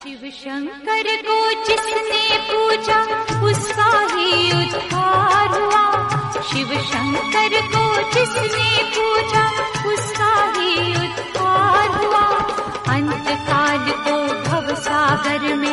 शिव शंकर को जिसने पूजा उसका ही उद्धार हुआ। शिव शंकर को जिसने पूजा उसका ही उद्धार हुआ। अंत काल को भव सागर में